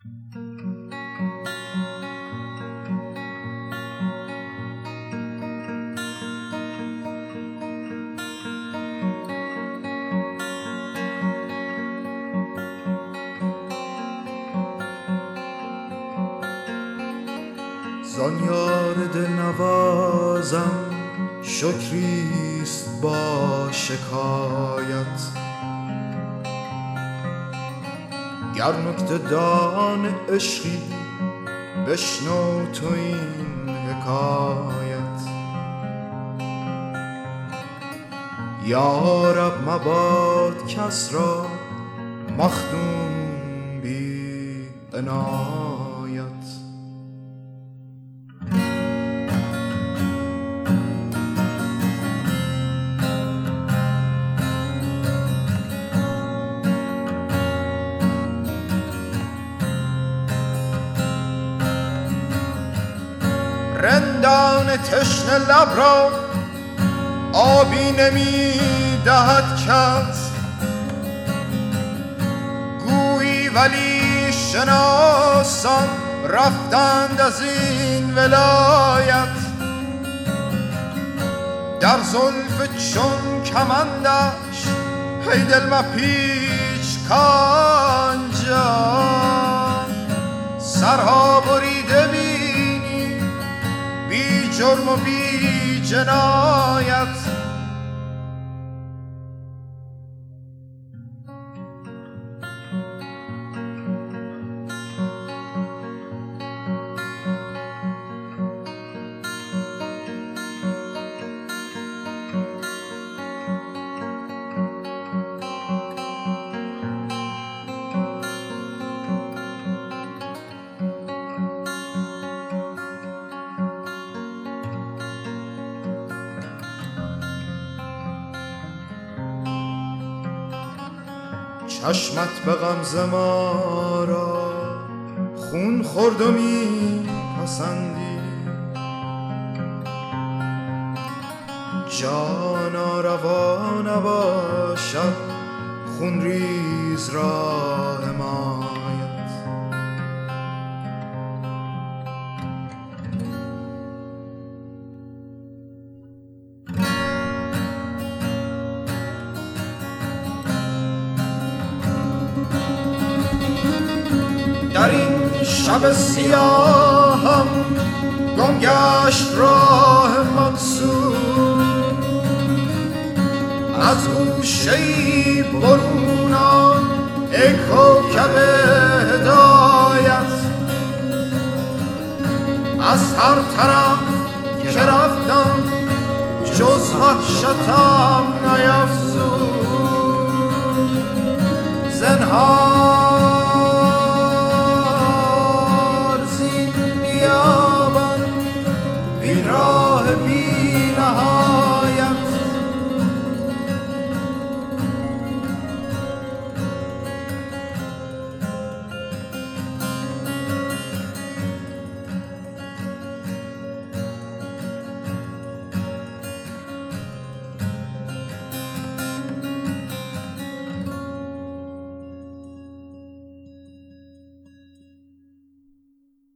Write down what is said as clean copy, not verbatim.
زان یار دلنوازم شکریست با شکایت، گر نکته دان عشقی بشنو تو این حکایت. یا رب مباد کس را مخدوم بی عنایت. رندان تشنه لب را آبی نمی دهد کس، گویی ولی شناسان رفتند از این ولایت. در زلف چون کمندش ای دل مپیچ کانجا، سرها بریده بینی بی جرم و بی جنایت. چشمت به غمزه ما را خون خورد و می پسندی، جانا روا نباشد خون ریز را حمایت. در این شب سیاهم گم گشت راه مقصود، از گوشه‌ای برون آ ای کوکب هدایت. از هر طرف که رفتم جز وحشتم